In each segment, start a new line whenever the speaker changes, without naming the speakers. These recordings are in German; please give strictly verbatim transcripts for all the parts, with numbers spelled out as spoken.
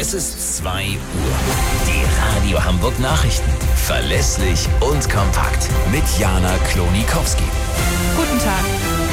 Es ist zwei Uhr. Die Radio Hamburg Nachrichten. Verlässlich und kompakt. Mit Jana Klonikowski.
Guten Tag.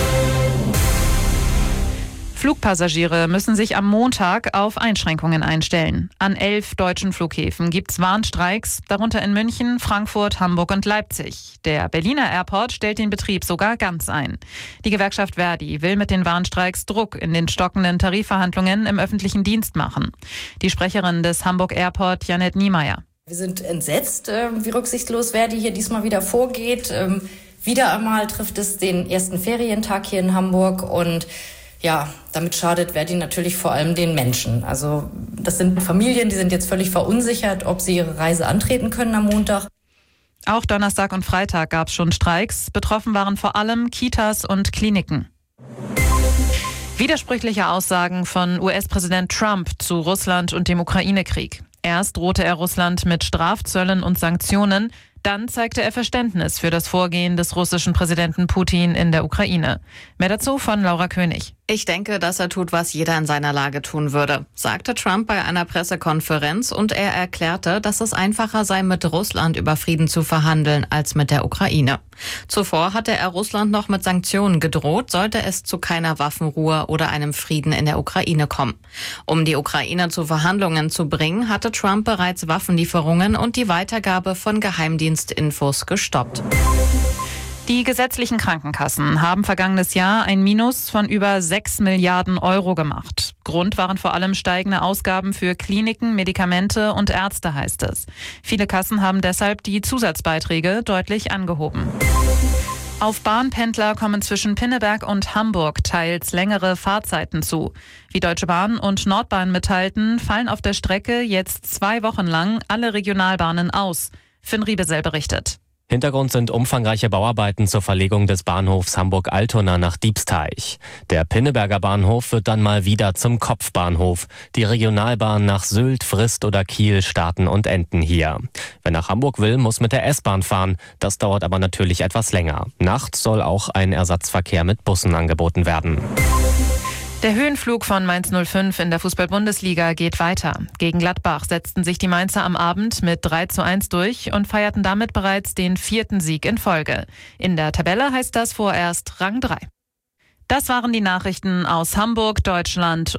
Flugpassagiere müssen sich am Montag auf Einschränkungen einstellen. An elf deutschen Flughäfen gibt es Warnstreiks, darunter in München, Frankfurt, Hamburg und Leipzig. Der Berliner Airport stellt den Betrieb sogar ganz ein. Die Gewerkschaft Verdi will mit den Warnstreiks Druck in den stockenden Tarifverhandlungen im öffentlichen Dienst machen. Die Sprecherin des Hamburg Airport, Janette Niemeyer.
Wir sind entsetzt, wie rücksichtslos Verdi hier diesmal wieder vorgeht. Wieder einmal trifft es den ersten Ferientag hier in Hamburg und ja, damit schadet Verdi natürlich vor allem den Menschen. Also das sind Familien, die sind jetzt völlig verunsichert, ob sie ihre Reise antreten können am Montag.
Auch Donnerstag und Freitag gab es schon Streiks. Betroffen waren vor allem Kitas und Kliniken. Widersprüchliche Aussagen von U S-Präsident Trump zu Russland und dem Ukraine-Krieg. Erst drohte er Russland mit Strafzöllen und Sanktionen, dann zeigte er Verständnis für das Vorgehen des russischen Präsidenten Putin in der Ukraine. Mehr dazu von Laura König.
Ich denke, dass er tut, was jeder in seiner Lage tun würde, sagte Trump bei einer Pressekonferenz, und er erklärte, dass es einfacher sei, mit Russland über Frieden zu verhandeln, als mit der Ukraine. Zuvor hatte er Russland noch mit Sanktionen gedroht, sollte es zu keiner Waffenruhe oder einem Frieden in der Ukraine kommen. Um die Ukraine zu Verhandlungen zu bringen, hatte Trump bereits Waffenlieferungen und die Weitergabe von Geheimdienstinfos gestoppt.
Die gesetzlichen Krankenkassen haben vergangenes Jahr ein Minus von über sechs Milliarden Euro gemacht. Grund waren vor allem steigende Ausgaben für Kliniken, Medikamente und Ärzte, heißt es. Viele Kassen haben deshalb die Zusatzbeiträge deutlich angehoben. Auf Bahnpendler kommen zwischen Pinneberg und Hamburg teils längere Fahrzeiten zu. Wie Deutsche Bahn und Nordbahn mitteilten, fallen auf der Strecke jetzt zwei Wochen lang alle Regionalbahnen aus. Finn Riebesell berichtet.
Hintergrund sind umfangreiche Bauarbeiten zur Verlegung des Bahnhofs Hamburg-Altona nach Diebsteich. Der Pinneberger Bahnhof wird dann mal wieder zum Kopfbahnhof. Die Regionalbahn nach Sylt, Frist oder Kiel starten und enden hier. Wer nach Hamburg will, muss mit der S-Bahn fahren. Das dauert aber natürlich etwas länger. Nachts soll auch ein Ersatzverkehr mit Bussen angeboten werden.
Der Höhenflug von Mainz null fünf in der Fußball-Bundesliga geht weiter. Gegen Gladbach setzten sich die Mainzer am Abend mit drei zu eins durch und feierten damit bereits den vierten Sieg in Folge. In der Tabelle heißt das vorerst Rang drei. Das waren die Nachrichten aus Hamburg, Deutschland